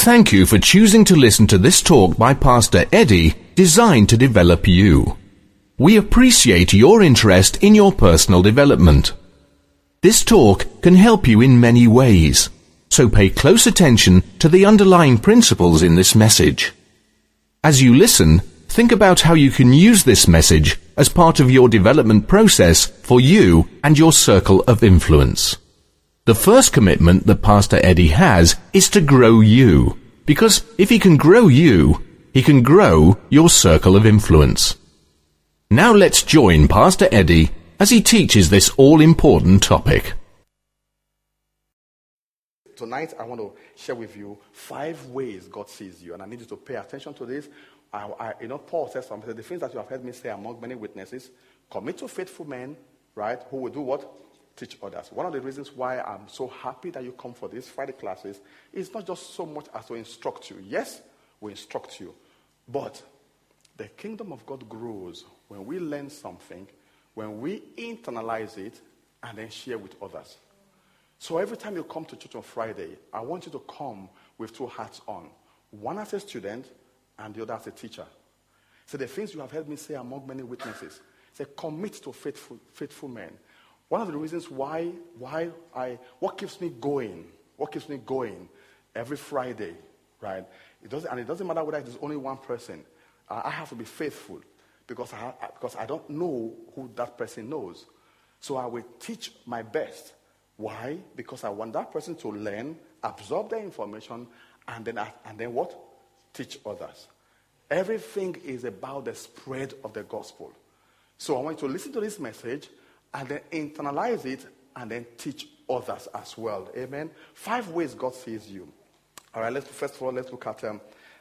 thank you for choosing to listen to this talk by Pastor Eddie, designed to develop you. We appreciate your interest in your personal development. This talk can help you in many ways, so pay close attention to the underlying principles in this message. As you listen, think about how you can use this message as part of your development process for you and your circle of influence. The first commitment that Pastor Eddie has is to grow you, because if he can grow you, he can grow your circle of influence. Now let's join Pastor Eddie as he teaches this all-important topic. Tonight, I want to share with you 5 ways God sees you, and I need you to pay attention to this. Paul says something, the things that you have heard me say among many witnesses, commit to faithful men, right, who will do what? Teach others. One of the reasons why I'm so happy that you come for these Friday classes is not just so much as to instruct you. Yes, we instruct you, but the kingdom of God grows when we learn something, when we internalize it, and then share with others. So every time you come to church on Friday, I want you to come with 2 hats on. One as a student, and the other as a teacher. So the things you have heard me say among many witnesses, say commit to faithful men. One of the reasons what keeps me going every Friday, right? It doesn't matter whether it is only one person. I have to be faithful because I don't know who that person knows. So I will teach my best. Why? Because I want that person to learn, absorb the information, and then what? Teach others. Everything is about the spread of the gospel. So I want you to listen to this message and then internalize it and then teach others as well. Amen. 5 ways God sees you. All right, first of all, let's look at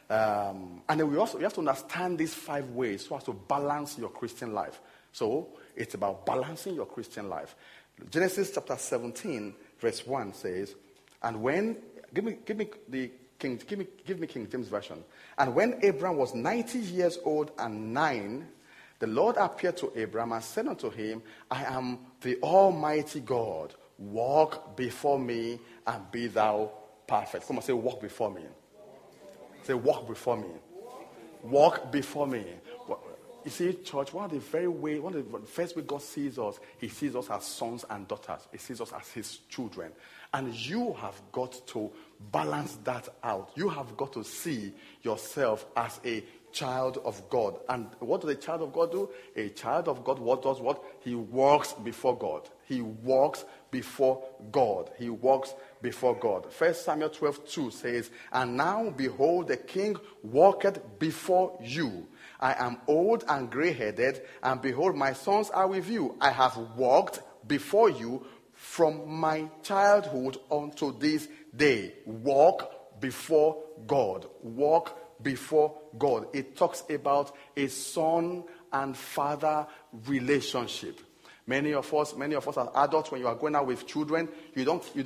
and then we have to understand these 5 ways so as to balance your Christian life. So it's about balancing your Christian life. Genesis chapter 17, verse 1 says, and when give me King James Version. And when Abram was 90 years old and 9, the Lord appeared to Abram and said unto him, I am the Almighty God. Walk before me and be thou perfect. Come on, say, walk before me. Say, walk before me. Walk before me. You see, church, one of the first way God sees us, he sees us as sons and daughters. He sees us as his children. And you have got to balance that out. You have got to see yourself as a child of God. And what does a child of God do? A child of God, what does what? He walks before God. He walks before God. He walks before God. 1 Samuel 12:2 says, and now behold, the king walketh before you. I am old and gray-headed, and behold, my sons are with you. I have walked before you from my childhood unto this day. Walk before God. Walk before God. It talks about a son and father relationship. Many of us as adults, when you are going out with children, you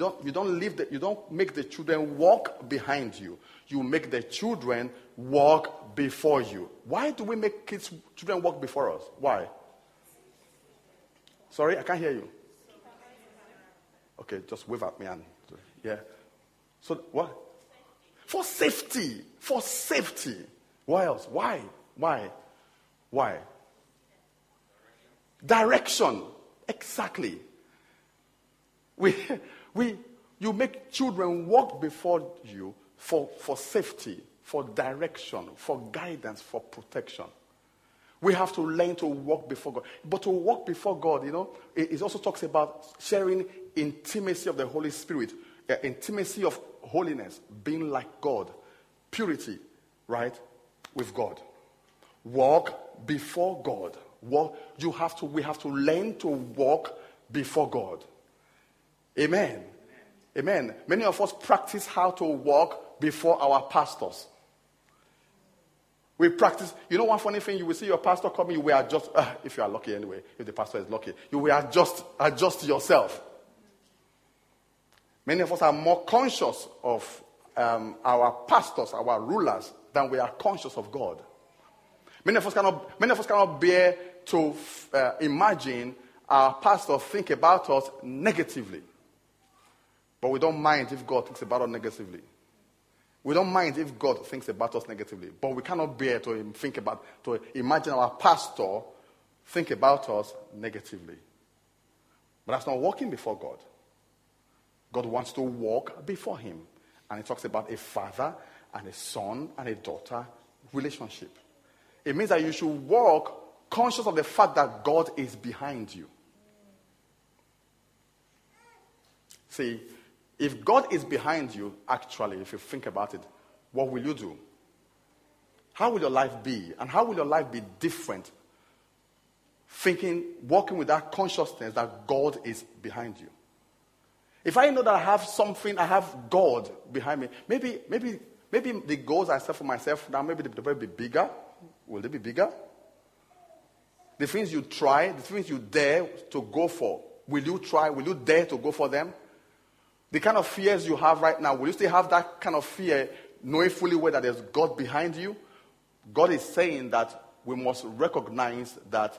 don't make the children walk behind you. You make the children walk before you. Why do we make children walk before us? Why? Sorry, I can't hear you. Okay, just wave at me and yeah. So what? For safety. For safety. What else? Why? Direction. Exactly. You make children walk before you for safety, for direction, for guidance, for protection. We have to learn to walk before God. But to walk before God, it also talks about sharing intimacy of the Holy Spirit, intimacy of holiness, being like God, purity, right, with God. Walk before God. We have to learn to walk before God. Amen. Amen. Many of us practice how to walk before our pastors. We practice. One funny thing, you will see your pastor coming, you will adjust, if you are lucky anyway, if the pastor is lucky, you will adjust yourself. Many of us are more conscious of our pastors, our rulers, than we are conscious of God. Many of us cannot bear to imagine our pastor think about us negatively. But we don't mind if God thinks about us negatively. We don't mind if God thinks about us negatively, but we cannot bear to imagine our pastor think about us negatively. But that's not walking before God. God wants to walk before him. And he talks about a father and a son and a daughter relationship. It means that you should walk conscious of the fact that God is behind you. See, if God is behind you, actually, if you think about it, what will you do? How will your life be? And how will your life be different? Walking with that consciousness that God is behind you. If I know that I have God behind me, maybe the goals I set for myself now, maybe they will be bigger. Will they be bigger? The things you try, the things you dare to go for, will you dare to go for them? The kind of fears you have right now, will you still have that kind of fear, knowing fully well that there's God behind you? God is saying that we must recognize that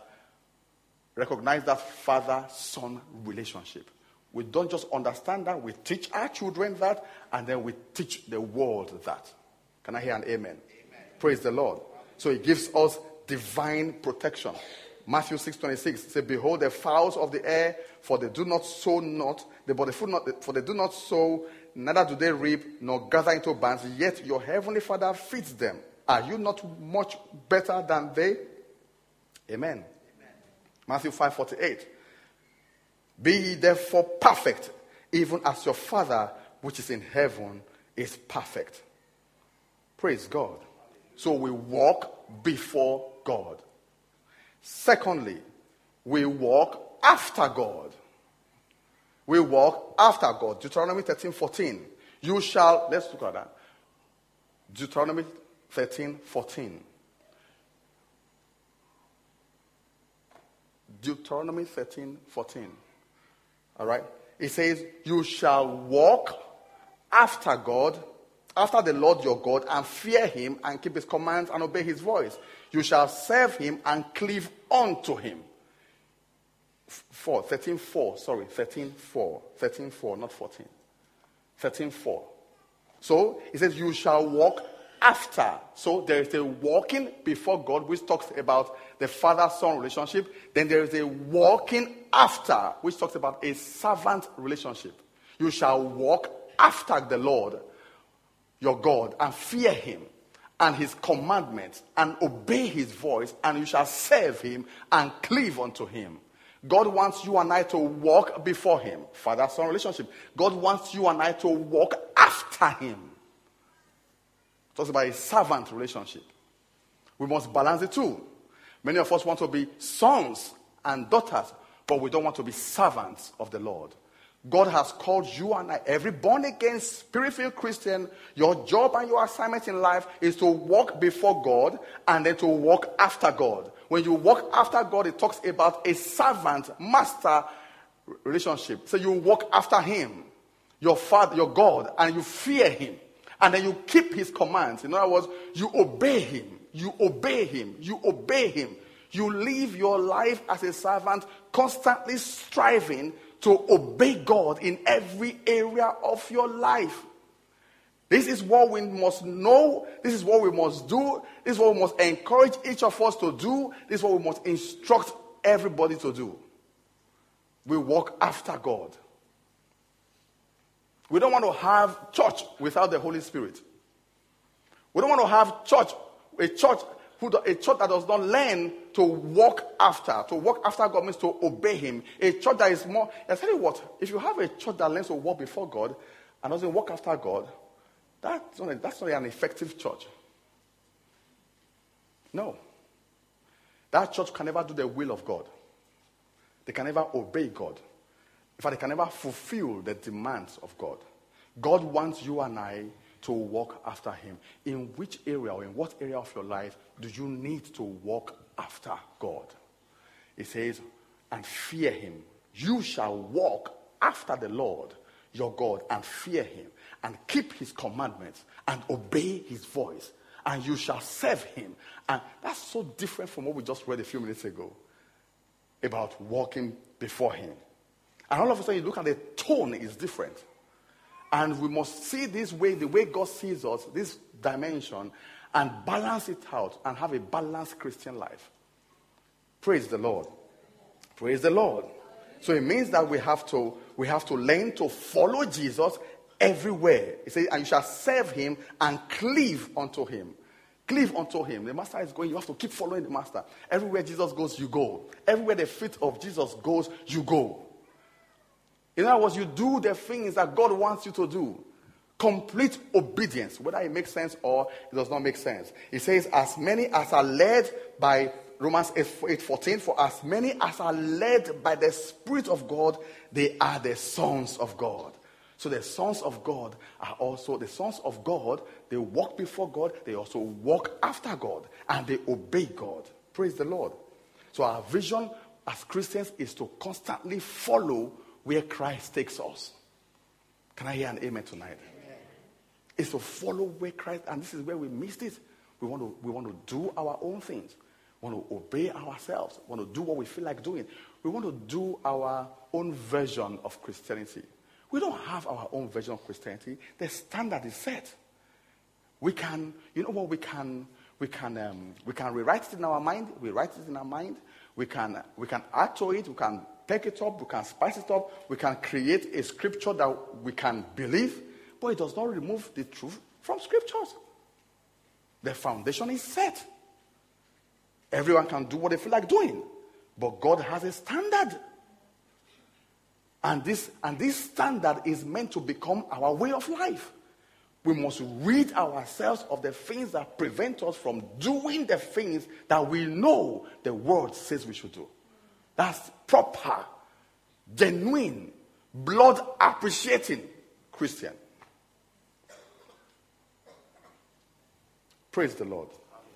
father-son relationship. We don't just understand that, we teach our children that, and then we teach the world that. Can I hear an amen? Amen. Praise the Lord. So he gives us divine protection. Matthew 6:26 says, behold the fowls of the air, for they do not sow, for they do not sow, neither do they reap, nor gather into barns, yet your heavenly Father feeds them. Are you not much better than they? Amen. Matthew 5:48. Be ye therefore perfect, even as your Father which is in heaven is perfect. Praise God. So we walk before God. Secondly, we walk after God. We walk after God. Deuteronomy 13:14. Let's look at that. Deuteronomy 13:14. Deuteronomy 13:14. All right. It says, you shall walk after God, after the Lord your God, and fear him and keep his commands and obey his voice. You shall serve him and cleave unto him. 13:4, not 14. 13:4. So it says, you shall walk after. So there is a walking before God, which talks about the father-son relationship. Then there is a walking after, which talks about a servant relationship. You shall walk after the Lord, your God, and fear him and his commandments and obey his voice, and you shall serve him and cleave unto him. God wants you and I to walk before him. Father-son relationship. God wants you and I to walk after him. It talks about a servant relationship. We must balance the two. Many of us want to be sons and daughters, but we don't want to be servants of the Lord. God has called you and I, every born-again, spirit-filled Christian, your job and your assignment in life is to walk before God and then to walk after God. When you walk after God, it talks about a servant-master relationship. So you walk after him, your Father, your God, and you fear him. And then you keep his commands. In other words, you obey him. You obey him. You obey him. You live your life as a servant, constantly striving to obey God in every area of your life. This is what we must know. This is what we must do. This is what we must encourage each of us to do. This is what we must instruct everybody to do. We walk after God. We don't want to have church without the Holy Spirit. We don't want to have a church that does not learn to walk after. To walk after God means to obey him. A church that is more... I tell you what, if you have a church that learns to walk before God and doesn't walk after God, that's not an effective church. No. That church can never do the will of God. They can never obey God. In fact, they can never fulfill the demands of God. God wants you and I to walk after him. In which area or in what area of your life do you need to walk after God? It says, and fear him. You shall walk after the Lord your God and fear him and keep his commandments and obey his voice, and you shall serve him. And that's so different from what we just read a few minutes ago about walking before him. And all of a sudden you look at the tone is different. And we must see this way, the way God sees us, this dimension, and balance it out and have a balanced Christian life. Praise the Lord. Praise the Lord. So it means that we have to learn to follow Jesus everywhere. It says, and you shall serve him and cleave unto him. Cleave unto him. The master is going, you have to keep following the master. Everywhere Jesus goes, you go. Everywhere the feet of Jesus goes, you go. In other words, you do the things that God wants you to do. Complete obedience, whether it makes sense or it does not make sense. It says, as many as are led by Romans 8:14, for as many as are led by the Spirit of God, they are the sons of God. So the sons of God are also the sons of God. They walk before God. They also walk after God. And they obey God. Praise the Lord. So our vision as Christians is to constantly follow where Christ takes us. Can I hear an amen tonight? Amen. It's to follow where Christ, and this is where we missed it. We want to do our own things. We want to obey ourselves. We want to do what we feel like doing. We want to do our own version of Christianity. We don't have our own version of Christianity. The standard is set. We can, you know what, we can rewrite it in our mind. We write it in our mind. We can add to it. We can take it up. We can spice it up. We can create a scripture that we can believe. But it does not remove the truth from scriptures. The foundation is set. Everyone can do what they feel like doing. But God has a standard. And this standard is meant to become our way of life. We must rid ourselves of the things that prevent us from doing the things that we know the world says we should do. That's proper, genuine, blood appreciating Christian. Praise the Lord.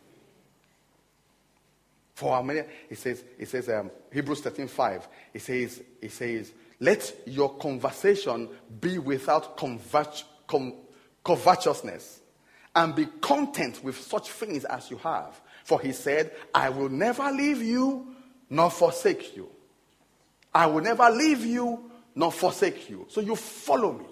For how many? It says Hebrews 13:5. It says, let your conversation be without covetousness, and be content with such things as you have. For he said, I will never leave you nor forsake you. I will never leave you nor forsake you. So you follow me.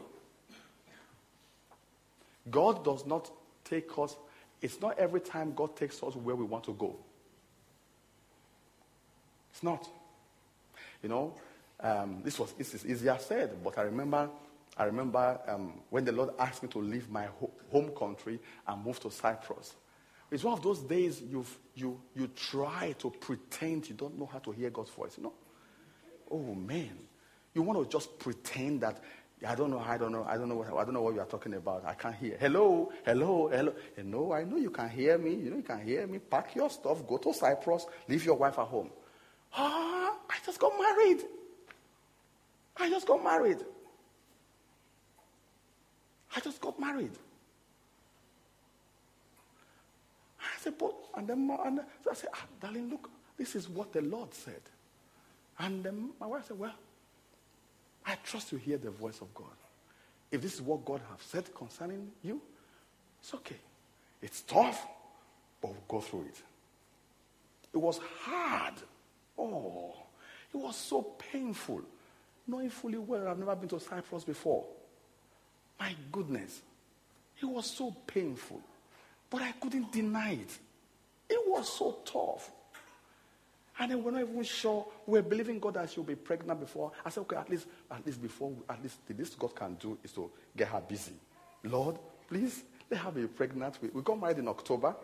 God does not take us. It's not every time God takes us where we want to go. It's not. You know, this is easier said, but I remember when the Lord asked me to leave my home country and move to Cyprus. It's one of those days you try to pretend you don't know how to hear God's voice. You know? Oh man, you want to just pretend that I don't know what you are talking about. I can't hear. Hello. You know, I know you can hear me. You know you can hear me. Pack your stuff. Go to Cyprus. Leave your wife at home. I just got married. I just got married. I said, but, and so I said, darling, look, this is what the Lord said. And then my wife said, well, I trust you hear the voice of God. If this is what God has said concerning you, it's okay. It's tough, but we'll go through it. It was hard. Oh, it was so painful. Knowing fully well I've never been to Cyprus before. My goodness. It was so painful. But I couldn't deny it. It was so tough. And then we're not even sure. We're believing God that she'll be pregnant before. I said, okay, at least the least God can do is to get her busy. Lord, please, let her be pregnant. We got married in October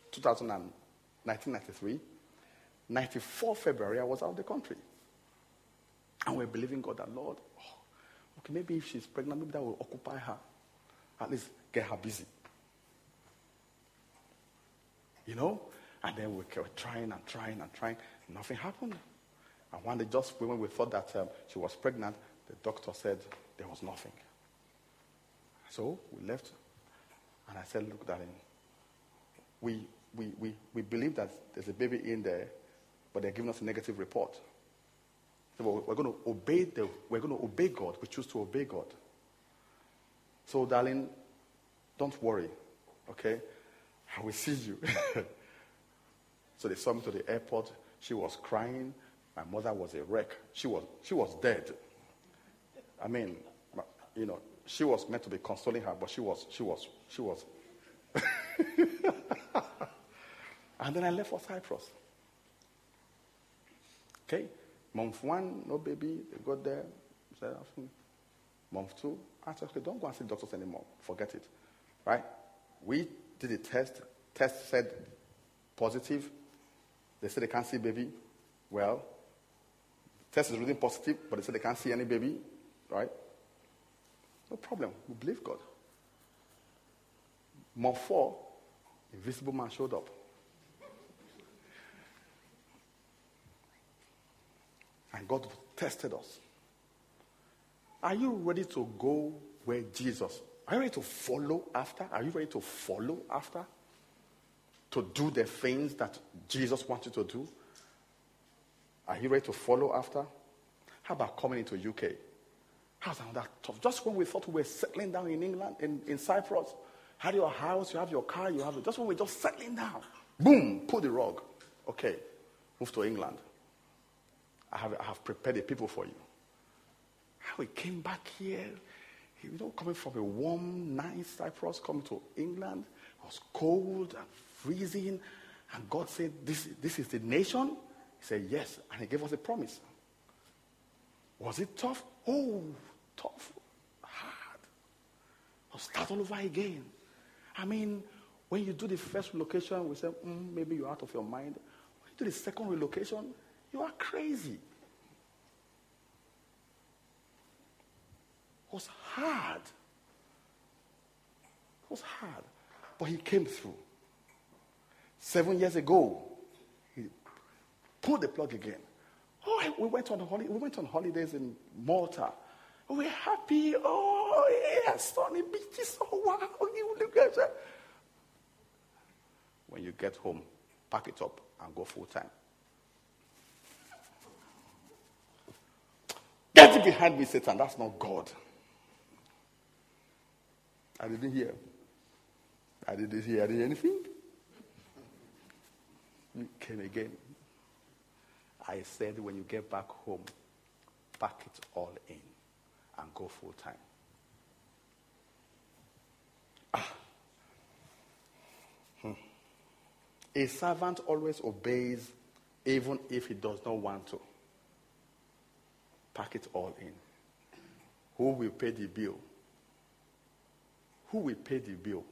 1993. 94 February, I was out of the country. And we're believing God that, Lord, okay, maybe if she's pregnant, maybe that will occupy her. At least get her busy. You know? And then we were trying. Nothing happened. And one day, just when we thought that she was pregnant, the doctor said there was nothing. So we left. And I said, look, darling, we believe that there's a baby in there, but they're giving us a negative report. So we're going to obey God. We choose to obey God. So, darling, don't worry. Okay? I will see you. So they saw me to the airport. She was crying. My mother was a wreck. She was dead. I mean, you know, she was meant to be consoling her, but she was. And then I left for Cyprus. Okay? Month 1, no baby. They got there. Said, month 2, I said, okay, don't go and see doctors anymore. Forget it. Right? We did a test. Test said positive. They said they can't see baby. Well, test is really positive, but they said they can't see any baby. Right? No problem. We believe God. Month 4, invisible man showed up. And God tested us. Are you ready to go where Jesus? Are you ready to follow after? Are you ready to follow after? To do the things that Jesus wants you to do? Are you ready to follow after? How about coming into UK? How's that tough? Just when we thought we were settling down in England, in Cyprus, had your house, you have your car, you have it. Just when we're just settling down, boom, pull the rug. Okay, move to England. I have prepared the people for you. How we came back here, coming from a warm, nice Cyprus, coming to England, it was cold and freezing, and God said, this is the nation? He said, yes, and he gave us a promise. Was it tough? Oh, tough, hard. I'll start all over again. I mean, when you do the first relocation, we say, maybe you're out of your mind. When you do the second relocation, you are crazy. It was hard. It was hard. But he came through. 7 years ago, he pulled the plug again. Oh, we went on holidays in Malta. We're happy. Oh, yeah, sunny beaches. Oh, wow. When you get home, pack it up and go full time. Get it behind me, Satan. That's not God. I didn't hear. I didn't hear anything. You came again. I said, when you get back home, pack it all in and go full time. A servant always obeys even if he does not want to. Pack it all in. Who will pay the bill? Who will pay the bill?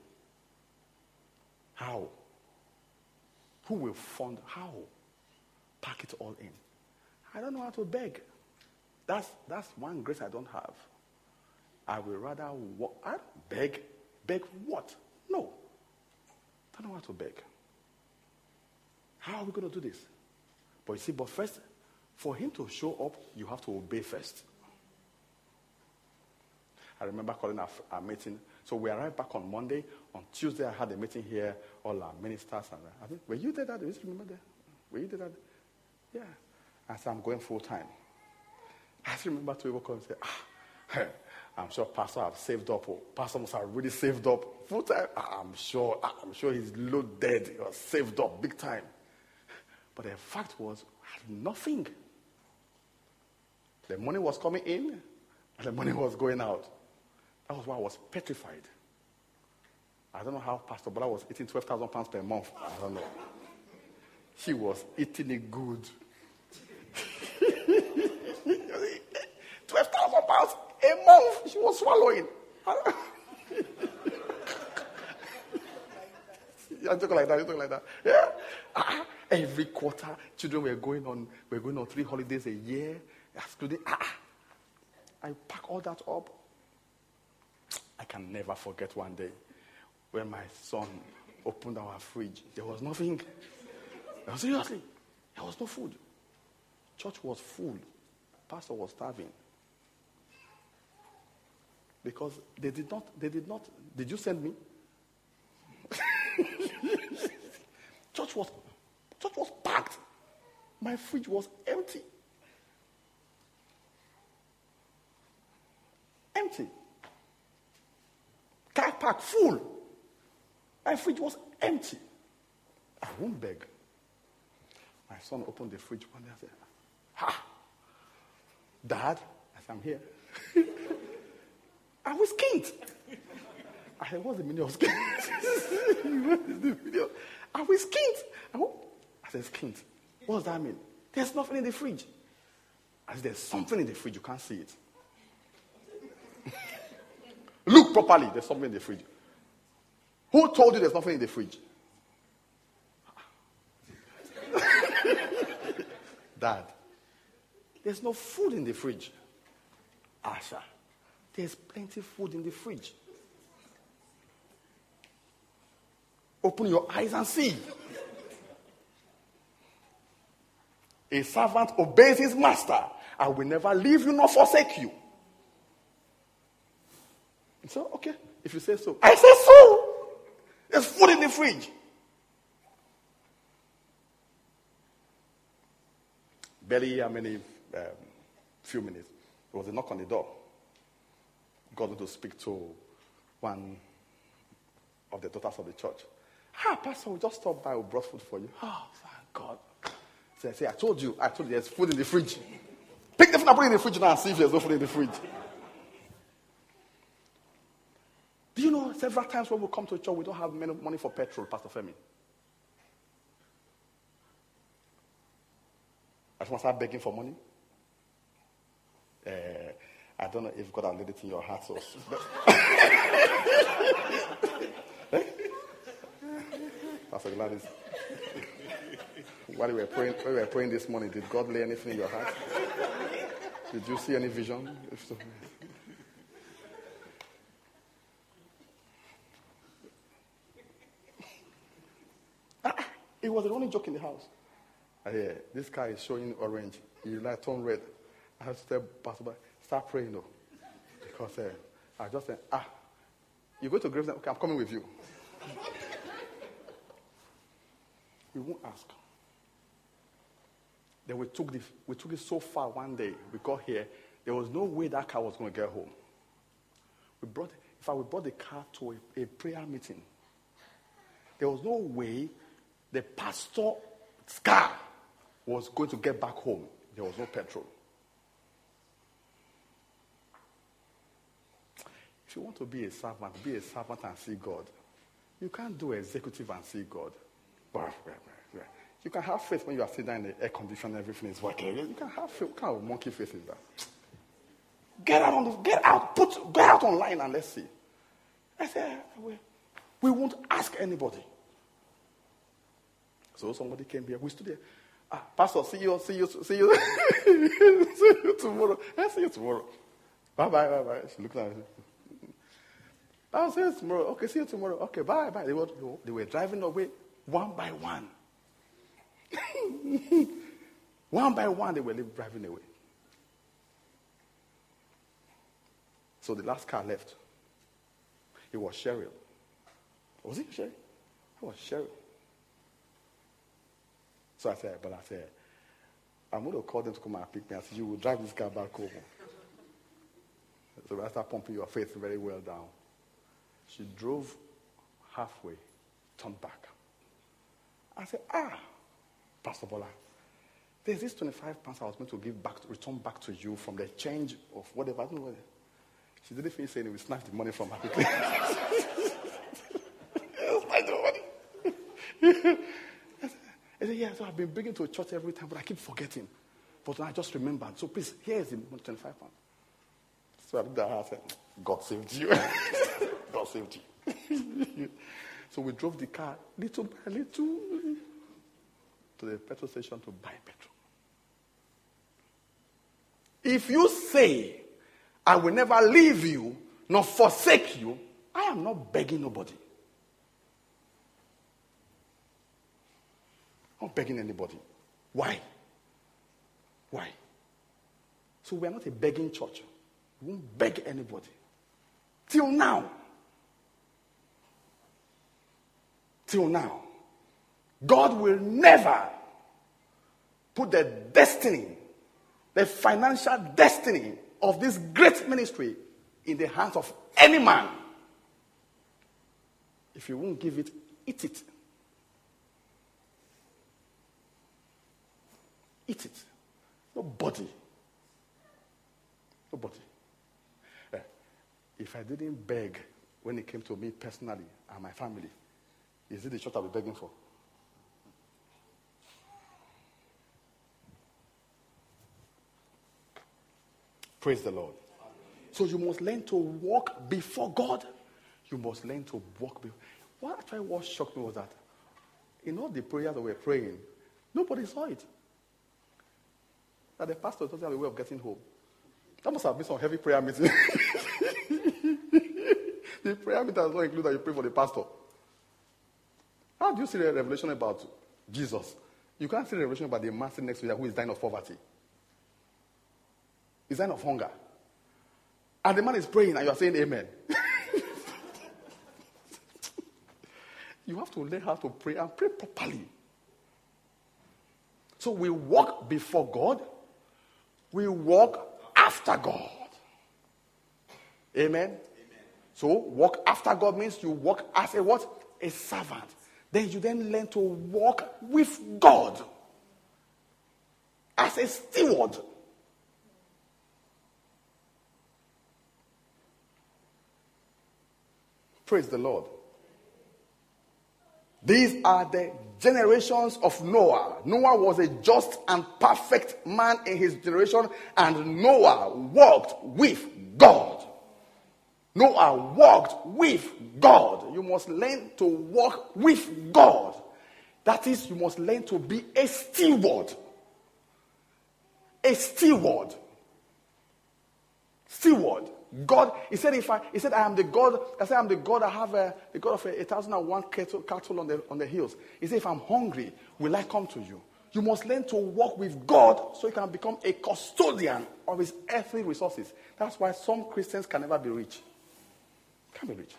How? Who will fund? How? Pack it all in. I don't know how to beg. That's one grace I don't have. I will rather beg. Beg what? No. I don't know how to beg. How are we going to do this? But you see, first, for him to show up, you have to obey first. I remember calling our meeting. So we arrived back on Monday. On Tuesday, I had a meeting here. All our ministers. And were you there that day? Do you remember that? Were you there that day? Yeah. I said, I'm going full time. I still remember two people come and say, I'm sure Pastor have saved up. Pastor must have really saved up full time. I'm sure he's loaded. He was saved up big time. But the fact was, I had nothing. The money was coming in, and the money was going out. That was why I was petrified. I don't know how Pastor Bola was eating 12,000 pounds per month. I don't know. She was eating it good. 12,000 pounds a month she was swallowing. You talk like that. Yeah. Every quarter, children were going on 3 holidays a year. Excluding, I pack all that up. I can never forget one day when my son opened our fridge. There was nothing. Seriously, there was no food. Church was full. Pastor was starving. Because they did not. Did you send me? Church was packed. My fridge was empty. Empty. Car park full. My fridge was empty. I won't beg. My son opened the fridge one day and said, Dad? I said, I'm here. Are we skint? I said, what's the meaning of skint? What is the meaning of, are we skint? I said, skint. What does that mean? There's nothing in the fridge. I said, there's something in the fridge. You can't see it. Look properly. There's something in the fridge. Who told you there's nothing in the fridge? Dad, there's no food in the fridge. Asha, there's plenty of food in the fridge. Open your eyes and see. A servant obeys his master. I will never leave you nor forsake you. So, okay, if you say so. I say so. There's food in the fridge. Barely how many, few minutes. There was a knock on the door. God wanted to speak to one of the daughters of the church. Pastor, we just stopped by, we brought food for you. Oh, thank God. So I say, I told you there's food in the fridge. Pick the food and put it in the fridge now and see if there's no food in the fridge. Do you know several times when we come to church, we don't have money for petrol, Pastor Femi? I just want to start begging for money. I don't know if God has laid it in your heart. So. Pastor Gladys, while we were praying this morning, did God lay anything in your heart? Did you see any vision? If so, it was the only joke in the house. This guy is showing orange. He like turn red. I have to tell Pastor, start praying though. Because I just said, you go to Gravesend? Okay, I'm coming with you. We won't ask. Then we took it so far one day. We got here. There was no way that car was going to get home. We brought the car to a prayer meeting. There was no way the pastor's car was going to get back home. There was no petrol. If you want to be a servant and see God. You can't do executive and see God. You can have faith when you are sitting in the air conditioner and everything is working. You can have faith. What kind of monkey faith is that? Get out online and let's see. I said, we won't ask anybody. So somebody came here. We stood there. Pastor, see you see you tomorrow. I'll see you tomorrow. Bye. She looked at me. I'll see you tomorrow. Okay, see you tomorrow. Okay, bye. They were driving away one by one. One by one, they were driving away. So the last car left. It was Cheryl. Was it Cheryl? It was Cheryl. So I said, I'm going to call them to come and pick me. I said, you will drive this car back home. So I started pumping your faith very well down. She drove halfway, turned back. I said, Pastor Bola, there's this 25 pounds I was going to return back to you from the change of whatever. She didn't finish saying it. We snatched the money from her quickly. I said, yeah, so I've been bringing to a church every time, but I keep forgetting. But I just remembered. So please, here's the 25 pounds. So I looked at her and said, God saved you. God saved you. So we drove the car little by little to the petrol station to buy petrol. If you say, I will never leave you, nor forsake you, I am not begging nobody. I'm not begging anybody. Why? So we are not a begging church. We won't beg anybody. Till now. God will never put the destiny, the financial destiny of this great ministry in the hands of any man. If you won't give it, eat it. Eat it. Nobody. if I didn't beg when it came to me personally and my family, is it the church I'll be begging for? Praise the Lord. So you must learn to walk before God. You must learn to walk before. What shocked me was that in all the prayers that we were praying, nobody saw it. That the pastor doesn't have a way of getting home. That must have been some heavy prayer meeting. The prayer meeting does not include that you pray for the pastor. How do you see a revelation about Jesus? You can't see a revelation about the man sitting next to you who is dying of poverty. He's dying of hunger. And the man is praying and you are saying amen. You have to learn how to pray and pray properly. So we walk before God. We walk after God. Amen? So walk after God means you walk as a what? A servant. Then you then learn to walk with God as a steward. Praise the Lord. These are the generations of Noah. Noah was a just and perfect man in his generation, and Noah walked with God. Noah walked with God. You must learn to walk with God. That is, you must learn to be a steward. A steward. Steward. God, he said, I am the God. I said, I'm the God. I have the God of 1,001 cattle on the hills. He said, if I'm hungry, will I come to you? You must learn to walk with God so you can become a custodian of his earthly resources. That's why some Christians can never be rich. Can't be rich.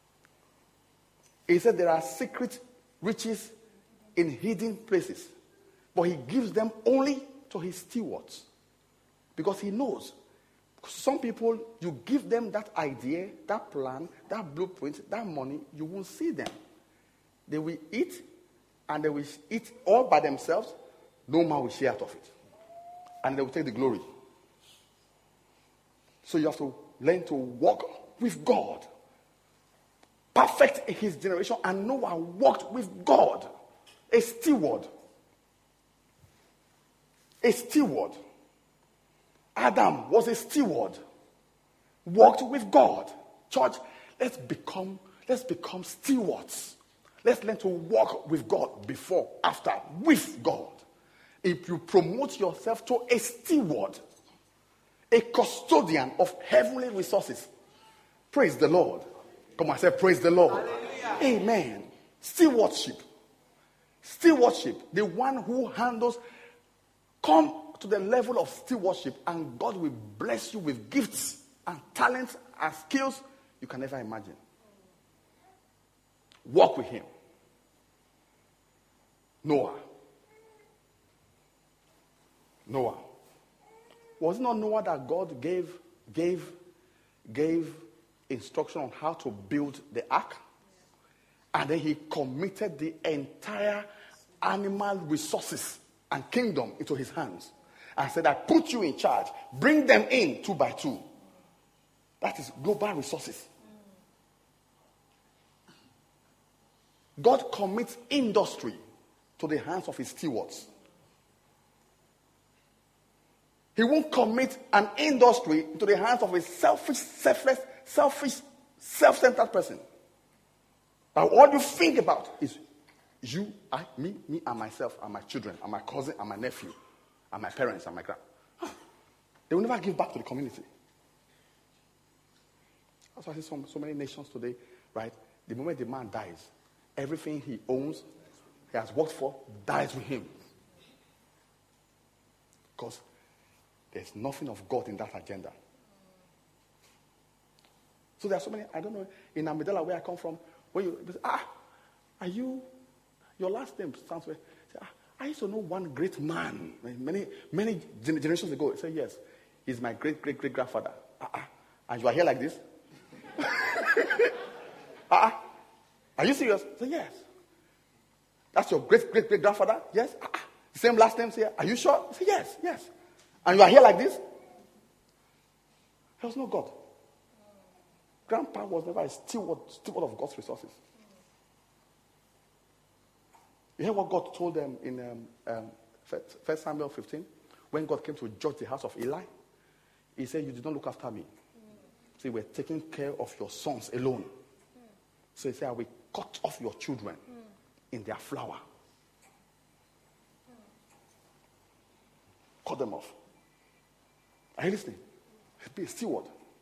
He said there are secret riches in hidden places, but he gives them only to his stewards because he knows. Some people, you give them that idea, that plan, that blueprint, that money, you won't see them. They will eat, and they will eat all by themselves. No man will share out of it. And they will take the glory. So you have to learn to walk with God. Perfect in his generation, and Noah walked with God. A steward. A steward. Adam was a steward, walked with God. Church, let's become stewards. Let's learn to walk with God before, after, with God. If you promote yourself to a steward, a custodian of heavenly resources, praise the Lord. Come on, I say praise the Lord. Hallelujah. Amen. Stewardship. Stewardship, the one who handles, come to the level of stewardship, and God will bless you with gifts and talents and skills you can never imagine. Walk with him. Noah. Was it not Noah that God gave instruction on how to build the ark? And then he committed the entire animal resources and kingdom into his hands. And said, I put you in charge. Bring them in 2 by 2. That is global resources. God commits industry to the hands of his stewards. He won't commit an industry into the hands of a selfish, self-centered person. But all you think about is you, me and myself and my children and my cousin and my nephew. And my parents and my grand. They will never give back to the community. That's why I see so many nations today, right? The moment the man dies, everything he owns, he has worked for, dies with him. Because there's nothing of God in that agenda. So there are so many, I don't know, in Amidala where I come from, when you say, are you, your last name sounds weird. I used to know one great man many generations ago. He said, yes, he's my great-great-great-grandfather. And you are here like this? Are you serious? I said, yes. That's your great-great-great-grandfather? Yes. The same last name? Say, are you sure? I said, yes. And you are here like this? There was no God. Grandpa was never a steward of God's resources. You hear what God told them in 1 Samuel 15? When God came to judge the house of Eli, he said, you did not look after me. So you were taking care of your sons alone. So he said, I will cut off your children in their flower. Cut them off. Are you listening? Be a steward.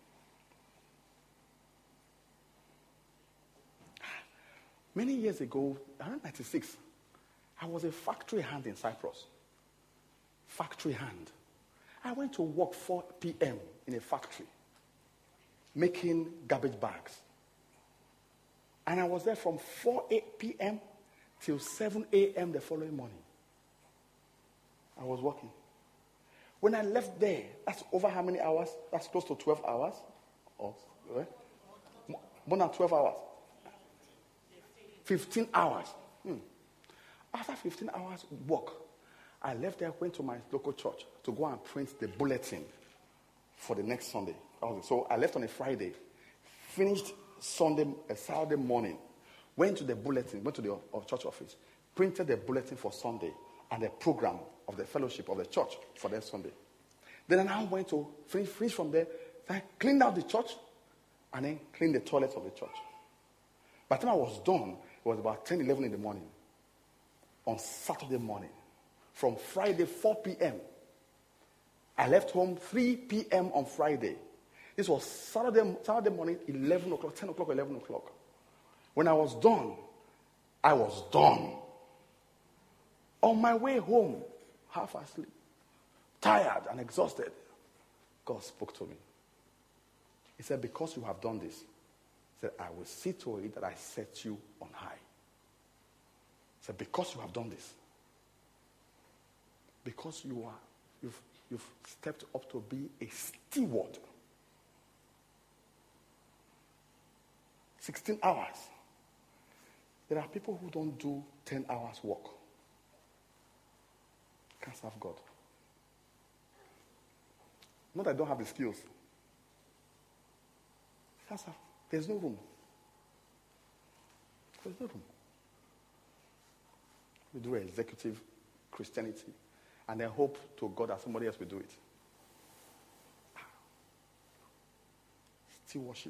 Many years ago, around 96, I was a factory hand in Cyprus. Factory hand. I went to work 4 p.m. in a factory, making garbage bags. And I was there from 8 p.m. till 7 a.m. the following morning. I was working. When I left there, that's over how many hours? That's close to 12 hours. Or, right? More than 12 hours. 15 hours. After 15 hours work, I left there, went to my local church to go and print the bulletin for the next Sunday. So I left on a Friday, finished Saturday morning, went to the bulletin, went to the church office, printed the bulletin for Sunday and the program of the fellowship of the church for that Sunday. Then I now went to finish from there, then I cleaned out the church and then cleaned the toilets of the church. By the time I was done, it was about 10, 11 in the morning. On Saturday morning. From Friday, 4 p.m. I left home 3 p.m. on Friday. This was Saturday morning, 11 o'clock, 10 o'clock, 11 o'clock. When I was done, I was done. On my way home, half asleep, tired and exhausted, God spoke to me. He said, because you have done this, he said, I will see to it that I set you on high. He said, because you have done this, because you've stepped up to be a steward. 16 hours. There are people who don't do 10 hours work. Can't serve God. Not that I don't have the skills. There's no room. There's no room. We do executive Christianity and then hope to God that somebody else will do it. Still worship.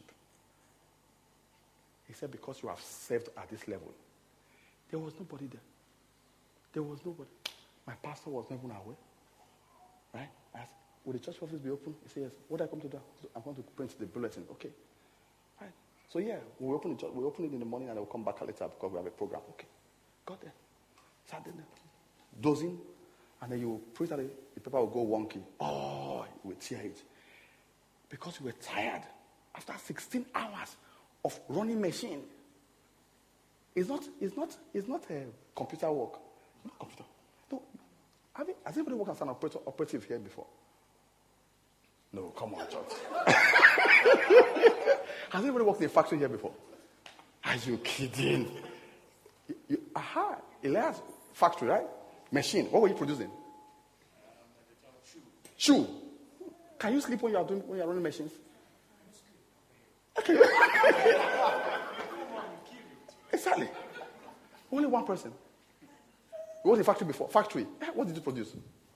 He said, because you have served at this level. There was nobody there. There was nobody. My pastor was not even aware. Right? I asked, will the church office be open? He said, yes. What did I come to do? I want to print the bulletin. Okay. Right. So yeah, we open the church. We open it in the morning and we'll come back later because we have a program. Okay. Got there. Sat there. Dozing. And then you print that the paper will go wonky. Oh, you will tear it. Because you were tired. After 16 hours of running machine. It's not a computer work. Not computer. No. Has anybody worked as an operative here before? No, come on, George. Has anybody worked in a factory here before? Are you kidding? Elias factory, right? Machine. What were you producing? Shoe. Can you sleep when you are running machines? Okay. Exactly. Only one person. You worked in factory before. Factory. What did you produce?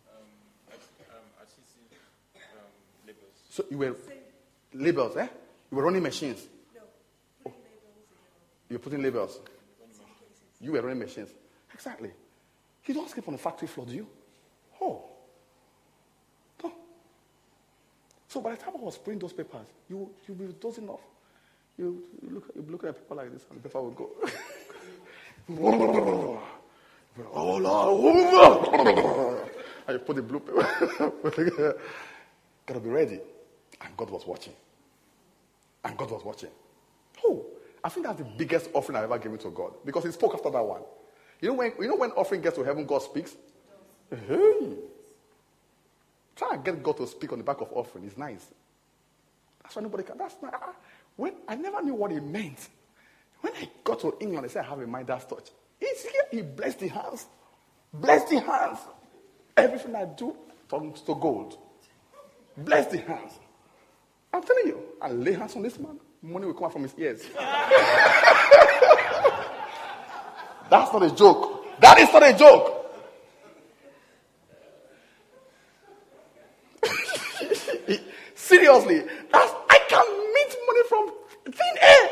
Labels. So you were labels, eh? You were running machines. No. Oh. You were putting labels. You were running machines. Exactly. You don't sleep on the factory floor, do you? Oh. No. So by the time I was printing those papers, you'll be dozing off. You look at a paper like this, and the paper will go. Oh Lord. And you put the blue paper. Gotta be ready. And God was watching. Oh, I think that's the biggest offering I've ever given to God. Because he spoke after that one. You know when offering gets to heaven, God speaks? Hey. Try and get God to speak on the back of offering. It's nice. That's why nobody can. That's not. I never knew what it meant. When I got to England, they said I have a Midas touch. He blessed the hands. Bless the hands. Everything I do turns to gold. Bless the hands. I'm telling you, I lay hands on this man. money will come out from his ears. That's not a joke. That is not a joke. Seriously, I can mint money from thin air.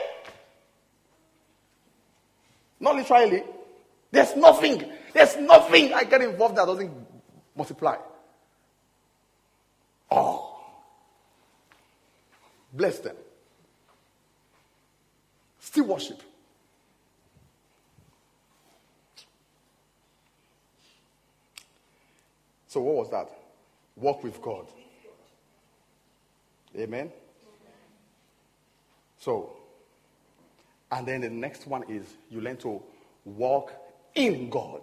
Not literally. There's nothing I get involved that doesn't multiply. Oh. Bless them. Still worship. So what was that? Walk with God. Amen? So, and then the next one is you learn to walk in God.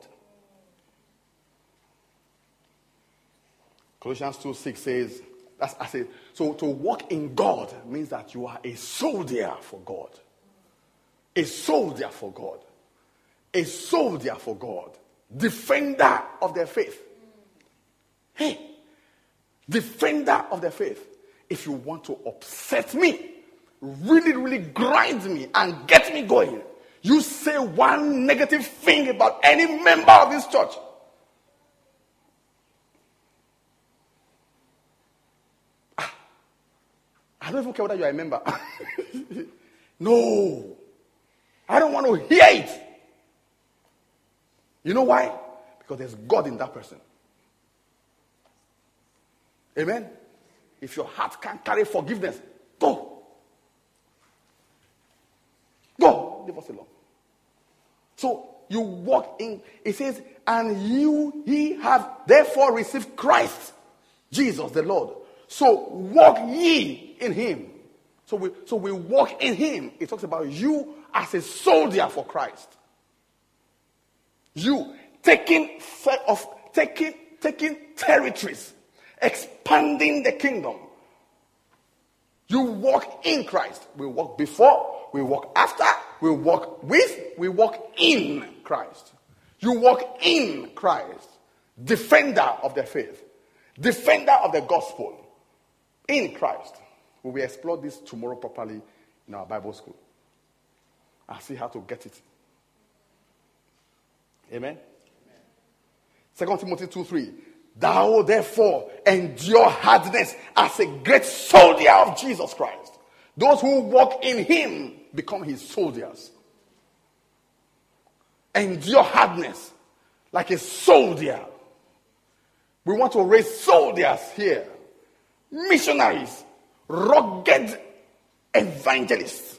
Colossians 2:6 says, so to walk in God means that you are a soldier for God. A soldier for God. A soldier for God. Defender of their faith. Hey, defender of their faith. If you want to upset me, really, really grind me and get me going, you say one negative thing about any member of this church. I don't even care whether you are a member. No. I don't want to hear it. You know why? Because there's God in that person. Amen? If your heart can't carry forgiveness, go. Go. Leave us alone. So you walk in, it says, and ye have therefore received Christ, Jesus the Lord. So walk ye in him. So we walk in him. It talks about you as a soldier for Christ. You taking territories, expanding the kingdom. You walk in Christ. We walk before, we walk after, we walk with, we walk in Christ. You walk in Christ. Defender of the faith. Defender of the gospel. In Christ. We will explore this tomorrow properly in our Bible school. And see how to get it. Amen? 2 Timothy 2:3. Thou therefore endure hardness as a great soldier of Jesus Christ. Those who walk in him become his soldiers. Endure hardness like a soldier. We want to raise soldiers here. Missionaries. Rugged evangelists.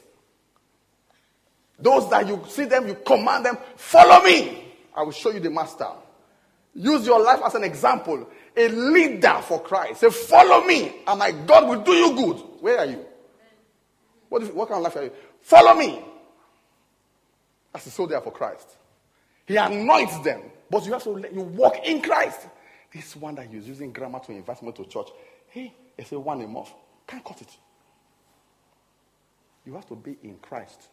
Those that you see them, you command them, follow me. I will show you the master. Use your life as an example. A leader for Christ. Say, follow me, and my God will do you good. Where are you? What kind of life are you? Follow me. As a soldier for Christ. He anoints them. But you have to you walk in Christ. This one that he's using grammar to invite me to church. Hey, they say one a month. Can't cut it. You have to be in Christ.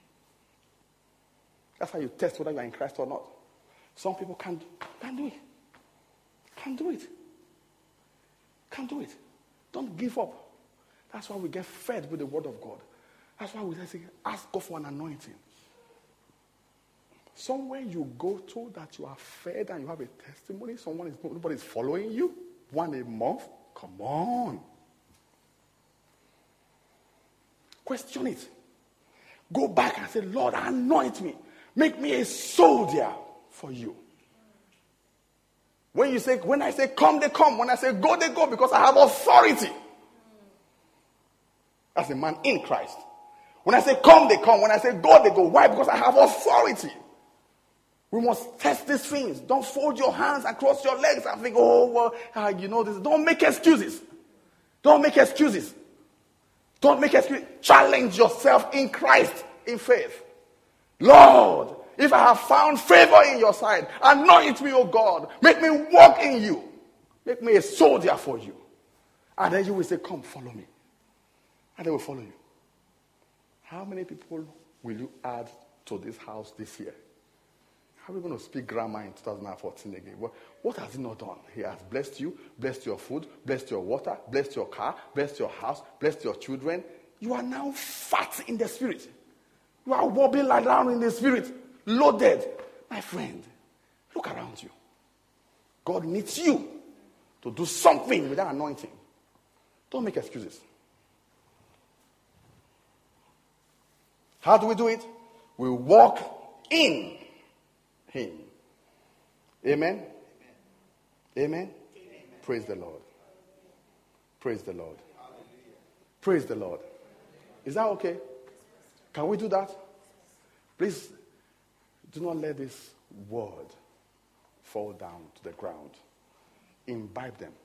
That's how you test whether you are in Christ or not. Some people can't do it. Can't do it. Can't do it. Don't give up. That's why we get fed with the word of God. That's why we say, ask God for an anointing. Somewhere you go to that you are fed and you have a testimony, nobody is following you, one a month, come on. Question it. Go back and say, Lord, anoint me. Make me a soldier for you. When I say come, they come. When I say go, they go, because I have authority. That's a man in Christ. When I say come, they come. When I say go, they go. Why? Because I have authority. We must test these things. Don't fold your hands and cross your legs and think, this. Don't make excuses. Don't make excuses. Don't make excuses. Challenge yourself in Christ, in faith. Lord, if I have found favor in your sight, anoint me, O God. Make me walk in you. Make me a soldier for you. And then you will say, come, follow me. And they will follow you. How many people will you add to this house this year? How are we going to speak grammar in 2014 again? What has he not done? He has blessed you, blessed your food, blessed your water, blessed your car, blessed your house, blessed your children. You are now fat in the spirit. You are wobbling around in the spirit, loaded. My friend, look around you. God needs you to do something with that anointing. Don't make excuses. How do we do it? We walk in Him. Amen? Amen? Praise the Lord. Praise the Lord. Praise the Lord. Is that okay? Can we do that? Please, do not let this word fall down to the ground. Imbibe them.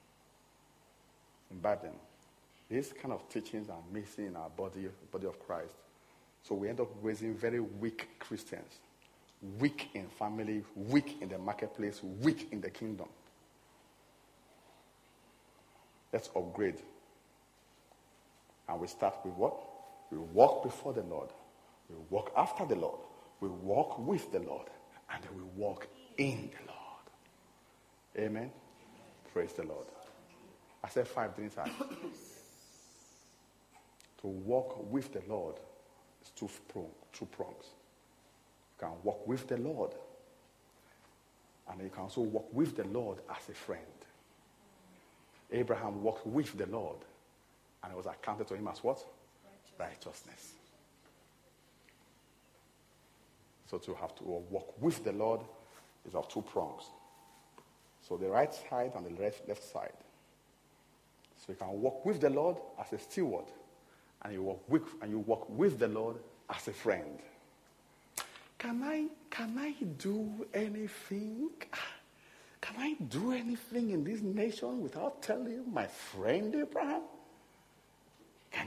Imbibe them. These kind of teachings are missing in our body of Christ. So we end up raising very weak Christians. Weak in family, weak in the marketplace, weak in the kingdom. Let's upgrade. And we start with what? We walk before the Lord. We walk after the Lord. We walk with the Lord. And then we walk in the Lord. Amen? Praise the Lord. I said 5, didn't I? To walk with the Lord is two prongs. You can walk with the Lord. And you can also walk with the Lord as a friend. Abraham walked with the Lord. And it was accounted to him as what? Righteousness. So to have to walk with the Lord is of 2 prongs. So the right side and the left side. So you can walk with the Lord as a steward. And you walk with the Lord as a friend. Can I do anything? Can I do anything in this nation without telling my friend Abraham? Can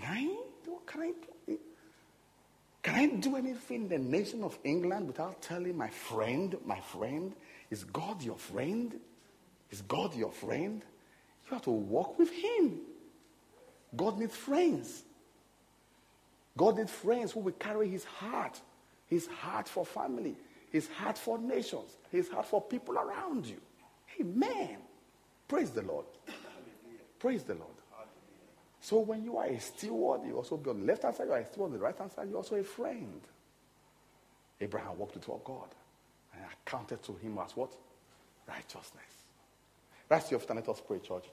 I do anything in the nation of England without telling my friend, is God your friend? Is God your friend? You have to walk with him. God needs friends. God needs friends who will carry his heart for family, his heart for nations, his heart for people around you. Amen. Praise the Lord. Praise the Lord. So when you are a steward, you also be on the left-hand side, you are a steward on the right-hand side, you're also a friend. Abraham walked before God and accounted to him as what? Righteousness. Rise to your feet and let us pray, church.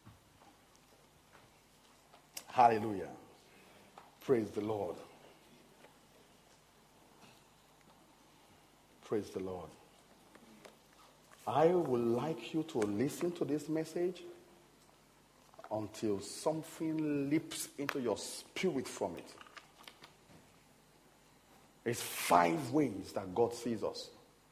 Hallelujah. Praise the Lord. Praise the Lord. I would like you to listen to this message until something leaps into your spirit from it. There's 5 ways that God sees us.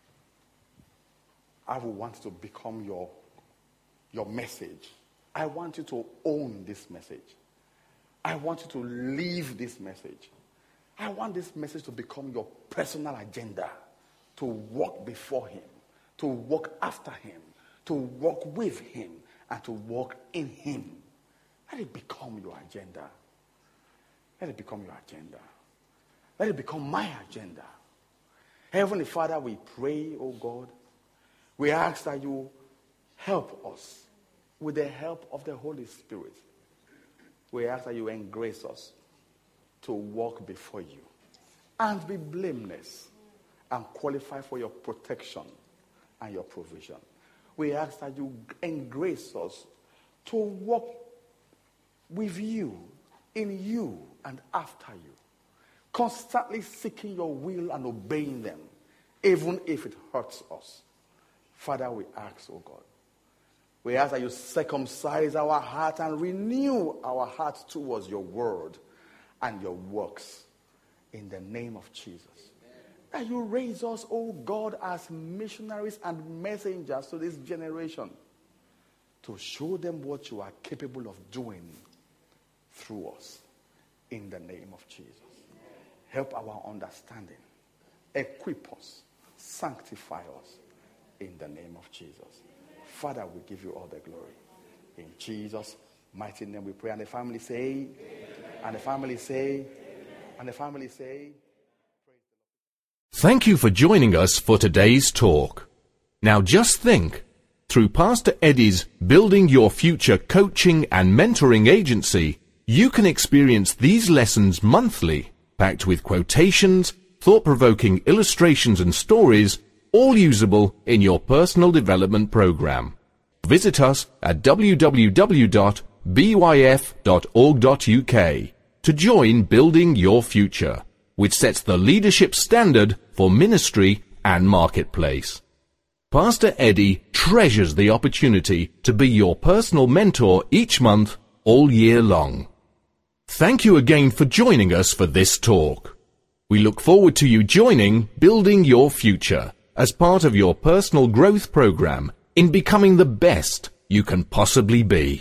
I will want to become your message. I want you to own this message. I want you to live this message. I want this message to become your personal agenda, to walk before him, to walk after him, to walk with him, and to walk in him. Let it become your agenda. Let it become your agenda. Let it become my agenda. Heavenly Father, we pray, oh God, we ask that you help us with the help of the Holy Spirit. We ask that you engrace us to walk before you and be blameless and qualify for your protection and your provision. We ask that you engrace us to walk with you, in you, and after you, constantly seeking your will and obeying them, even if it hurts us. Father, we ask, oh God, we ask that you circumcise our heart and renew our hearts towards your word and your works in the name of Jesus. That you raise us, oh God, as missionaries and messengers to this generation to show them what you are capable of doing through us in the name of Jesus. Help our understanding. Equip us. Sanctify us in the name of Jesus. Father, we give you all the glory. In Jesus' mighty name we pray. And the family say, amen. And the family say, amen. And the family say, thank you for joining us for today's talk. Now just think, through Pastor Eddie's Building Your Future coaching and mentoring agency, you can experience these lessons monthly, packed with quotations, thought-provoking illustrations and stories, all usable in your personal development program. Visit us at www.byf.org.uk to join Building Your Future, which sets the leadership standard for ministry and marketplace. Pastor Eddie treasures the opportunity to be your personal mentor each month, all year long. Thank you again for joining us for this talk. We look forward to you joining Building Your Future as part of your personal growth program in becoming the best you can possibly be.